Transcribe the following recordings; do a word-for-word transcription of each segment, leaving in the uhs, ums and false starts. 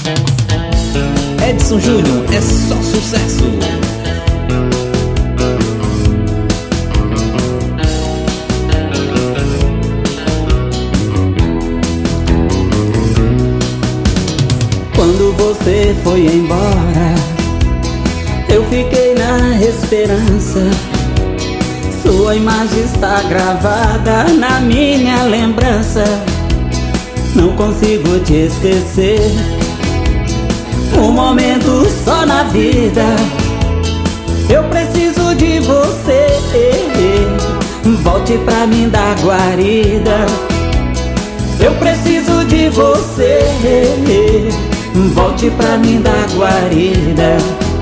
Edson Júnior, é só sucesso. Quando você foi embora, eu fiquei na esperança. Sua imagem está gravada na minha lembrança. Não consigo te esquecer. Um momento só na vida, eu preciso de você. Volte pra mim da guarida. Eu preciso de você. Volte pra mim da guarida.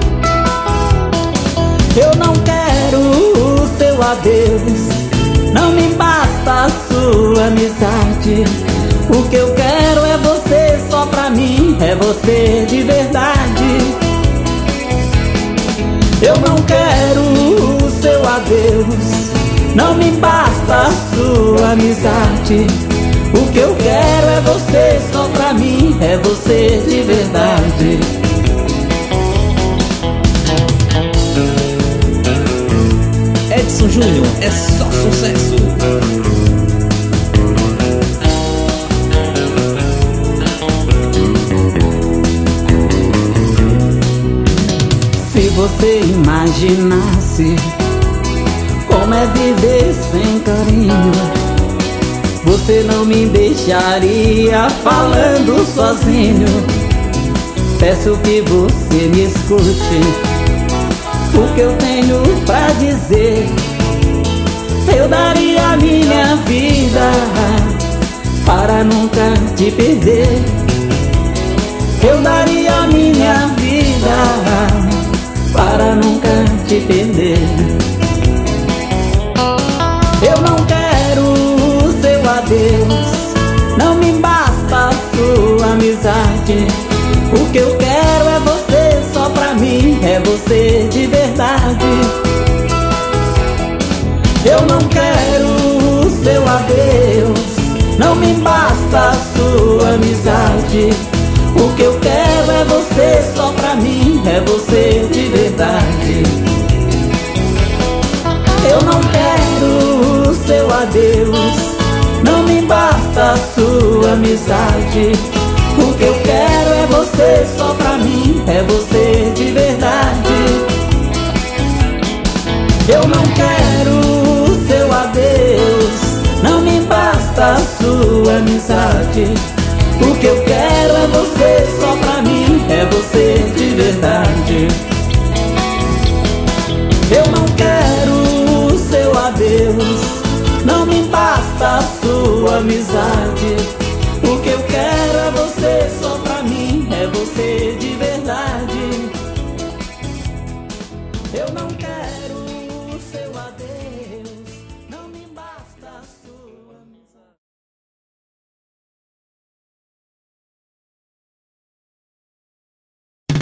Eu não quero o seu adeus, não me basta a sua amizade. O que eu quero é você só pra mim, é você de verdade. Eu não quero o seu adeus, não me basta a sua amizade. O que eu quero é você só pra mim, é você de verdade. Edson Júnior, é só sucesso. Se você imaginasse como é viver sem carinho, você não me deixaria falando sozinho. Peço que você me escute o que eu tenho pra dizer. Eu daria a minha vida para nunca te perder. Eu daria a minha vida para nunca te perder. Eu não quero o seu adeus, não me basta a sua amizade. O que eu quero é você só pra mim, é você de verdade. Eu não quero o seu adeus, não me basta a sua amizade. O que eu quero é você só pra mim, é você de verdade. Eu não quero o seu adeus, não me basta a sua amizade. O que eu quero é você só pra mim, é você de verdade. Eu não quero o seu adeus, não me basta a sua amizade. O que eu quero é você só pra mim, é você de verdade. Eu não quero o seu adeus, não me basta a sua amizade. O que eu quero é você só pra mim, é você